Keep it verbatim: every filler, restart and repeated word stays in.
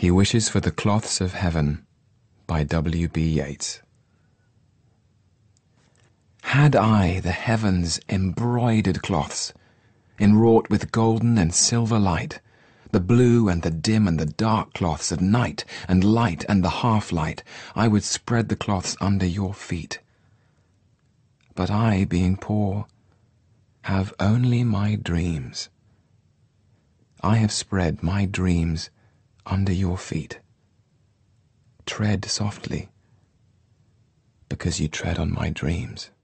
He Wishes for the Cloths of Heaven by W. B. Yeats. Had I the heavens' embroidered cloths, enwrought with golden and silver light, the blue and the dim and the dark cloths of night and light and the half-light, I would spread the cloths under your feet. But I, being poor, have only my dreams. I have spread my dreams under your feet. Tread softly, because you tread on my dreams.